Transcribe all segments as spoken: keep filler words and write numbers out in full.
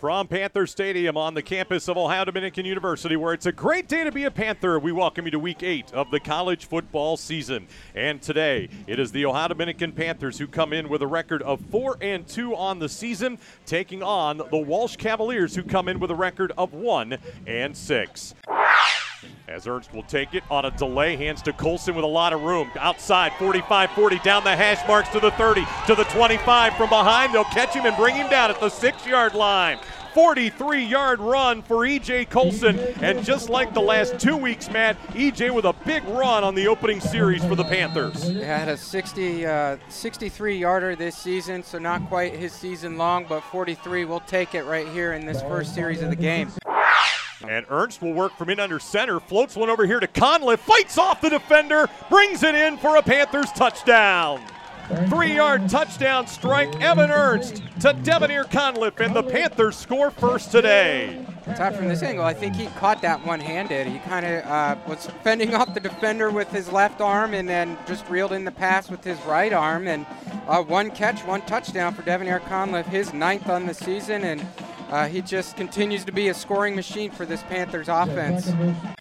From Panther Stadium on the campus of Ohio Dominican University, where it's a great day to be a Panther, we welcome you to week eight of the college football season. And today, it is the Ohio Dominican Panthers who come in with a record of four and two on the season, taking on the Walsh Cavaliers, who come in with a record of one and six. As Ernst will take it on a delay, hands to Colson with a lot of room. Outside, forty-five forty, down the hash marks to the thirty, to the twenty-five. From behind, they'll catch him and bring him down at the six-yard line. forty-three-yard run for E J Colson. And just like the last two weeks, Matt, E J with a big run on the opening series for the Panthers. He had a sixty, uh, sixty-three-yarder this season, so not quite his season long, but forty-three, we'll take it right here in this first series of the game. And Ernst will work from in under center, floats one over here to Conliffe, fights off the defender, brings it in for a Panthers touchdown. Three-yard touchdown strike, Evan Ernst to Devenir Conliffe, and the Panthers score first today. Todd, from this angle, I think he caught that one-handed. He kind of uh, was fending off the defender with his left arm and then just reeled in the pass with his right arm. And uh, one catch, one touchdown for Devenir Conliffe, his ninth on the season, and uh, he just continues to be a scoring machine for this Panthers offense.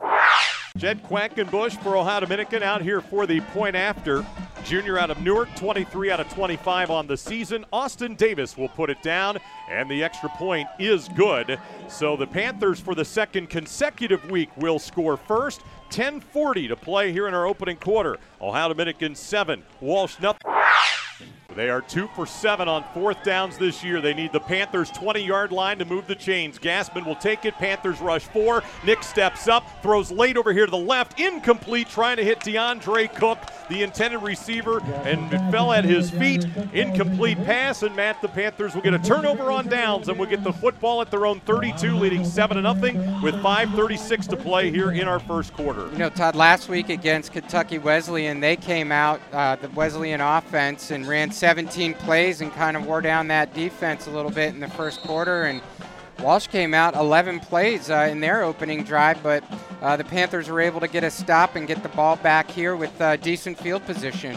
Jed Quackenbush for Ohio Dominican out here for the point after. Junior out of Newark, twenty-three out of twenty-five on the season. Austin Davis will put it down, and the extra point is good. So the Panthers, for the second consecutive week, will score first. ten forty to play here in our opening quarter. Ohio Dominican seven, Walsh nothing. They are two for seven on fourth downs this year. They need the Panthers' twenty-yard line to move the chains. Gassman will take it. Panthers rush four. Nick steps up, throws late over here to the left. Incomplete, trying to hit DeAndre Cook, the intended receiver, and it fell at his feet. Incomplete pass, and Matt, the Panthers will get a turnover on downs and will get the football at their own thirty-two, leading seven to nothing with five thirty-six to play here in our first quarter. You know, Todd, last week against Kentucky Wesleyan, they came out, uh, the Wesleyan offense, and ran seventeen plays and kind of wore down that defense a little bit in the first quarter. And Walsh came out eleven plays uh, in their opening drive, but uh, the Panthers were able to get a stop and get the ball back here with uh, decent field position.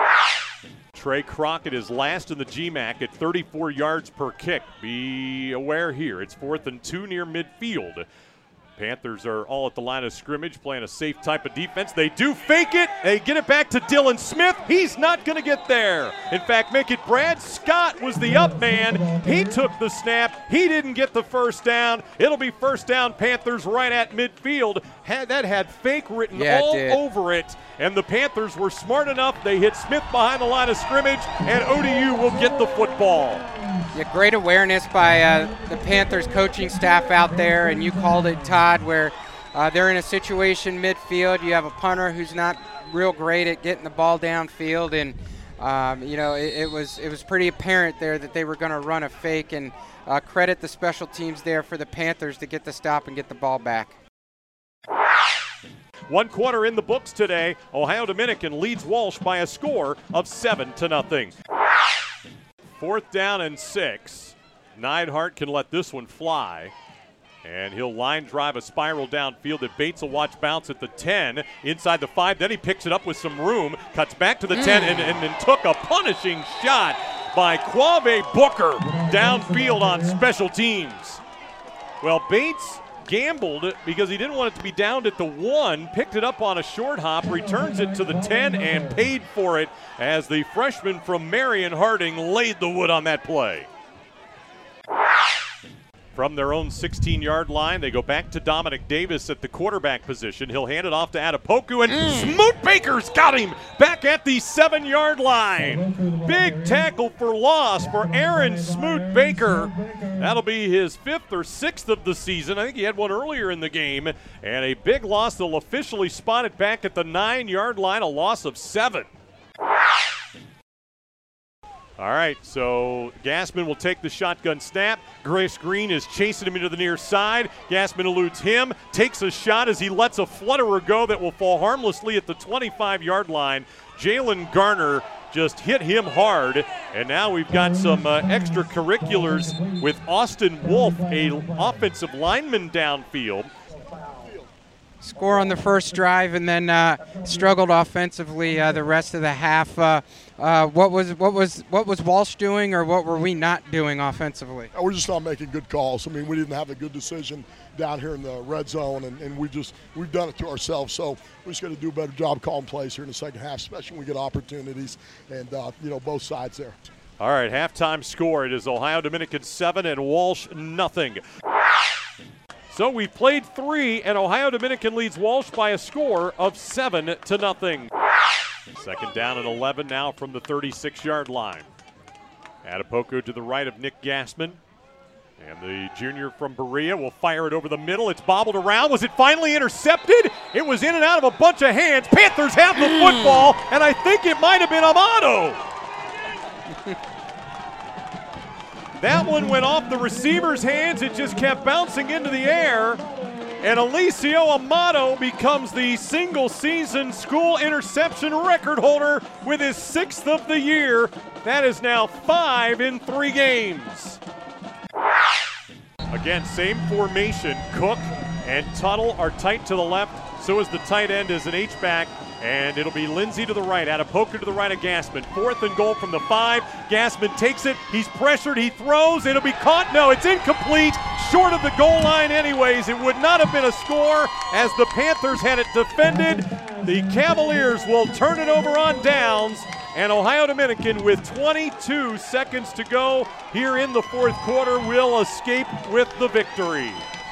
Trey Crockett is last in the G MAC at thirty-four yards per kick. Be aware here, it's fourth and two near midfield. Panthers are all at the line of scrimmage, playing a safe type of defense. They do fake it. They get it back to Dylan Smith. He's not going to get there. In fact, make it Brad Scott was the up man. He took the snap. He didn't get the first down. It'll be first down Panthers right at midfield. Had, that had fake written yeah, all it over it. And the Panthers were smart enough. They hit Smith behind the line of scrimmage, and O D U will get the football. Yeah, great awareness by uh, the Panthers coaching staff out there, and you called it, Todd, where uh, they're in a situation midfield. You have a punter who's not real great at getting the ball downfield, and um, you know it, it was it was pretty apparent there that they were going to run a fake, and uh, credit the special teams there for the Panthers to get the stop and get the ball back. One quarter in the books today. Ohio Dominican leads Walsh by a score of seven to nothing. Fourth down and six. Neidhart can let this one fly. And he'll line drive a spiral downfield that Bates will watch bounce at the ten, inside the five. Then he picks it up with some room, cuts back to the mm. ten, and, and, and took a punishing shot by Quave Booker downfield on special teams. Well, Bates gambled because he didn't want it to be downed at the one, picked it up on a short hop, returns it to the ten, and paid for it as the freshman from Marion Harding laid the wood on that play. From their own sixteen-yard line, they go back to Dominic Davis at the quarterback position. He'll hand it off to Adepoku, and mm. Smoot Baker's got him back at the seven-yard line. Big tackle for loss for Aaron Smoot Baker. That'll be his fifth or sixth of the season. I think he had one earlier in the game. And a big loss. They'll officially spot it back at the nine-yard line, a loss of seven. All right, so Gassman will take the shotgun snap. Grace Green is chasing him into the near side. Gassman eludes him, takes a shot as he lets a flutterer go that will fall harmlessly at the twenty-five-yard line. Jalen Garner just hit him hard, and now we've got some uh, extracurriculars with Austin Wolf, a offensive lineman downfield. score on the first drive and then uh, struggled offensively uh, the rest of the half. Uh, uh, what was what was what was Walsh doing, or what were we not doing offensively? We're just not making good calls. I mean, we didn't have a good decision down here in the red zone, and, and we just we've done it to ourselves. So we're just going to do a better job calling plays here in the second half, especially when we get opportunities, and uh, you know, both sides there. All right, halftime score. It is Ohio Dominican seven and Walsh nothing. So we played three, and Ohio Dominican leads Walsh by a score of seven to nothing. Second down and eleven now from the thirty-six-yard line. Adipoko to the right of Nick Gassman. And the junior from Berea will fire it over the middle. It's bobbled around. Was it finally intercepted? It was in and out of a bunch of hands. Panthers have the football, and I think it might have been Amato. That one went off the receiver's hands. It just kept bouncing into the air. And Alicio Amato becomes the single-season school interception record holder with his sixth of the year. That is now five in three games. Again, same formation. Cook and Tuttle are tight to the left. So is the tight end as an H-back. And it'll be Lindsey to the right, Adipoko to the right of Gassman. Fourth and goal from the five. Gassman takes it. He's pressured. He throws. It'll be caught. No, it's incomplete. Short of the goal line anyways. It would not have been a score as the Panthers had it defended. The Cavaliers will turn it over on downs. And Ohio Dominican, with twenty-two seconds to go here in the fourth quarter, will escape with the victory.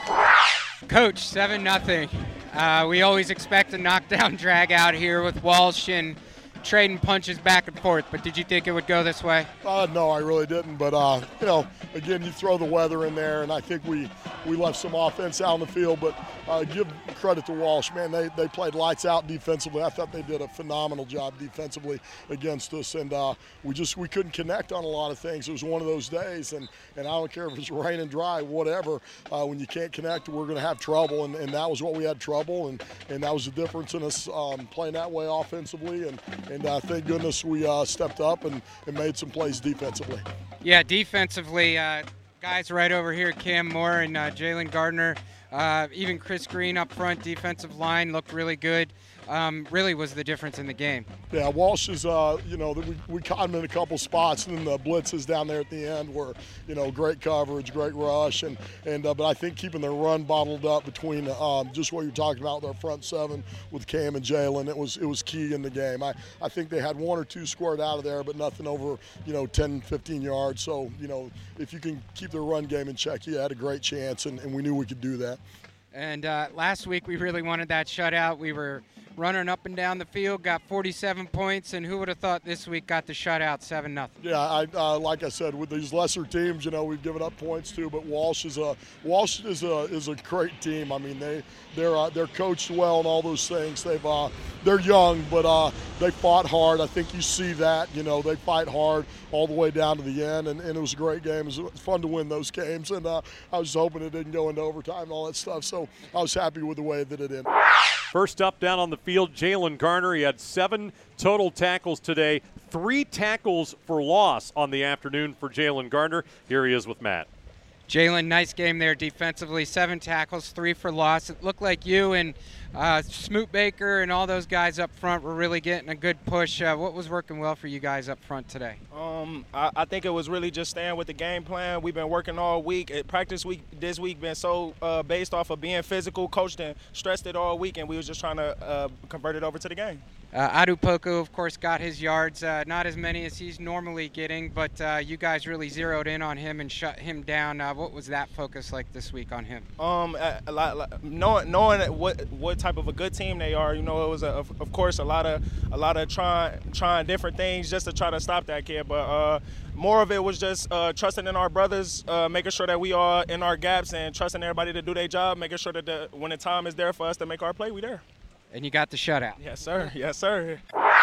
Coach, seven nothing. Uh, we always expect a knockdown drag out here with Walsh and trading punches back and forth, but did you think it would go this way? Uh, no, I really didn't. But, uh, you know, again, you throw the weather in there, and I think we, we left some offense out on the field. But uh, give credit to Walsh. Man, they, they played lights out defensively. I thought they did a phenomenal job defensively against us. And uh, we just we couldn't connect on a lot of things. It was one of those days. And, and I don't care if it's rain and dry, whatever. Uh, when you can't connect, we're going to have trouble. And, and that was what we had trouble. And, and that was the difference in us um, playing that way offensively. And, And uh, thank goodness we uh, stepped up and, and made some plays defensively. Yeah, defensively, uh, guys right over here, Cam Moore and uh, Jalen Gardner, uh, even Chris Green up front, defensive line looked really good. Um, really was the difference in the game. Yeah, Walsh is, uh, you know, we, we caught him in a couple spots, and then the blitzes down there at the end were, you know, great coverage, great rush, and and uh, but I think keeping their run bottled up between um, just what you're talking about, their front seven with Cam and Jalen, it was it was key in the game. I, I think they had one or two scored out of there, but nothing over, you know, ten, fifteen yards. So, you know, if you can keep their run game in check, you had a great chance, and, and we knew we could do that. And uh, last week we really wanted that shutout. We were running up and down the field, got forty-seven points, and who would have thought this week got the shutout seven nothing? Yeah, I, uh, like I said, with these lesser teams, you know, we've given up points too. But Walsh is a Walsh is a is a great team. I mean, they they're uh, they're coached well and all those things. They've uh, they're young, but uh, they fought hard. I think you see that. You know, they fight hard all the way down to the end, and, and it was a great game. It was fun to win those games, and uh, I was hoping it didn't go into overtime and all that stuff. So I was happy with the way that it ended. First up down on the field, Jalen Garner. He had seven total tackles today, three tackles for loss on the afternoon for Jalen Garner. Here he is with Matt. Jalen, nice game there defensively, seven tackles, three for loss. It looked like you and uh, Smoot Baker and all those guys up front were really getting a good push. Uh, what was working well for you guys up front today? Um, I, I think it was really just staying with the game plan. We've been working all week. At practice week this week been so uh, based off of being physical, coached and stressed it all week, and we was just trying to uh, convert it over to the game. Uh, Adipoko, of course, got his yards, uh, not as many as he's normally getting, but uh, you guys really zeroed in on him and shut him down. Uh, what was that focus like this week on him? Um, a, a lot, like, knowing knowing what what type of a good team they are, you know, it was a, of, of course a lot of a lot of trying trying different things just to try to stop that kid, but uh, more of it was just uh, trusting in our brothers, uh, making sure that we are in our gaps and trusting everybody to do their job, making sure that the, when the time is there for us to make our play, we there. And you got the shutout. Yes, sir. Yes, sir.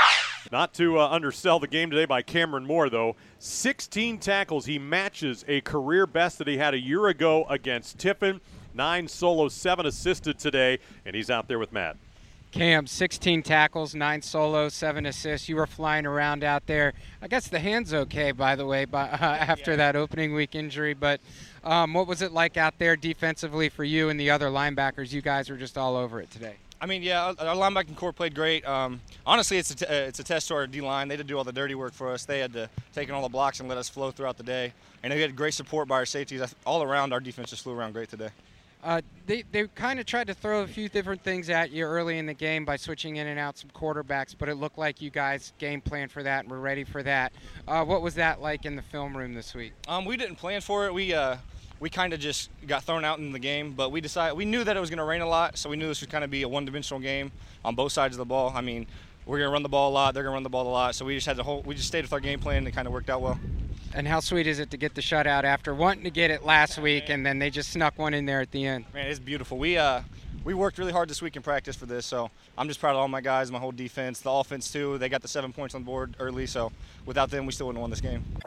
Not to uh, undersell the game today by Cameron Moore, though. sixteen tackles. He matches a career best that he had a year ago against Tiffin. Nine solo, seven assisted today, and he's out there with Matt. Cam, sixteen tackles, nine solos, seven assists. You were flying around out there. I guess the hand's okay, by the way, by, uh, after yeah. that opening week injury. But um, what was it like out there defensively for you and the other linebackers? You guys were just all over it today. I mean, yeah, our linebacking core played great. Um, honestly, it's a, t- uh, it's a test to our D-line. They had to do all the dirty work for us. They had to take in all the blocks and let us flow throughout the day. And we had great support by our safeties. All around, our defense just flew around great today. Uh, they they kind of tried to throw a few different things at you early in the game by switching in and out some quarterbacks, but it looked like you guys game planned for that and were ready for that. Uh, what was that like in the film room this week? Um, we didn't plan for it. We uh, we kind of just got thrown out in the game, but we decided we knew that it was going to rain a lot, so we knew this would kind of be a one-dimensional game on both sides of the ball. I mean, we're going to run the ball a lot. They're going to run the ball a lot, so we just had to hold, we just stayed with our game plan, and it kind of worked out well. And how sweet is it to get the shutout after wanting to get it last week, and then they just snuck one in there at the end? Man, it's beautiful. We uh, we worked really hard this week in practice for this, so I'm just proud of all my guys, my whole defense, the offense too. They got the seven points on the board early, so without them, we still wouldn't have won this game.